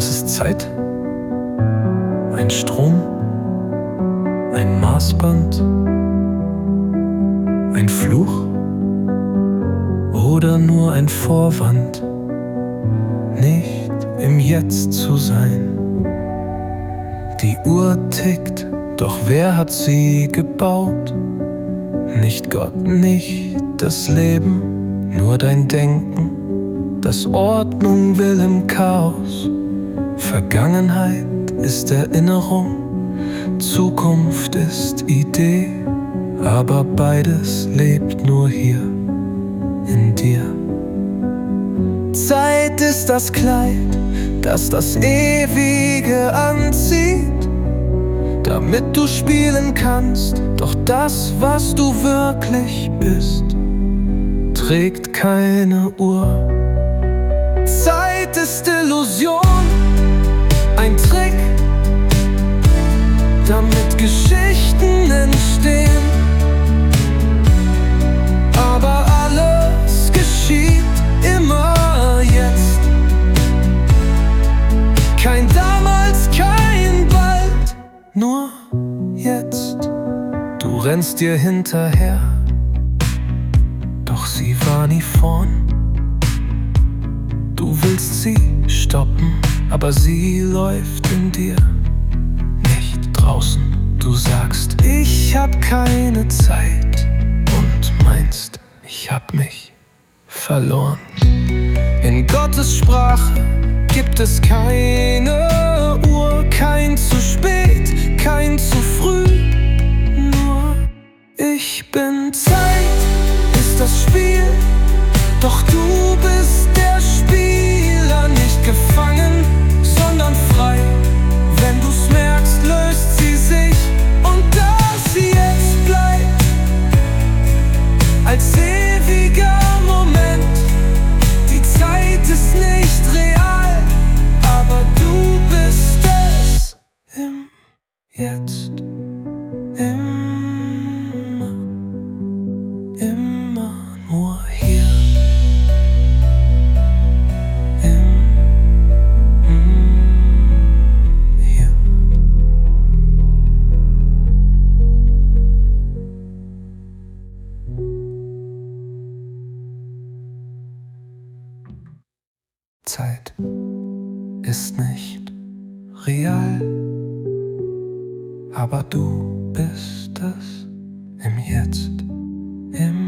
Was ist Zeit? Ein Strom? Ein Maßband? Ein Fluch? Oder nur ein Vorwand, nicht im Jetzt zu sein? Die Uhr tickt, doch wer hat sie gebaut? Nicht Gott, nicht das Leben, nur dein Denken, das Ordnung will im Chaos. Vergangenheit ist Erinnerung, Zukunft ist Idee, aber beides lebt nur hier in dir. Zeit ist das Kleid, das das Ewige anzieht, damit du spielen kannst, doch das, was du wirklich bist, trägt keine Uhr. Zeit ist Illusion, ein Trick, damit Geschichten entstehen. Aber alles geschieht immer jetzt. Kein damals, kein bald, nur jetzt. Du rennst dir hinterher, doch sie war nie vorn. Du willst sie stoppen, aber sie läuft in dir, nicht draußen. Du sagst, ich hab keine Zeit und meinst, ich hab mich verloren. In Gottes Sprache gibt es keine Uhr, kein zu spät, kein zu früh. Nur ich bin Zeit, ist das Spiel, doch du bist der Spieler, nicht gefangen, sondern frei. Wenn du's merkst, löst sie sich und dass sie jetzt bleibt als ewiger Moment. Die Zeit ist nicht real, aber du bist es im Jetzt. Immer nur hier. Hier. Zeit ist nicht real, aber du bist es im Jetzt, im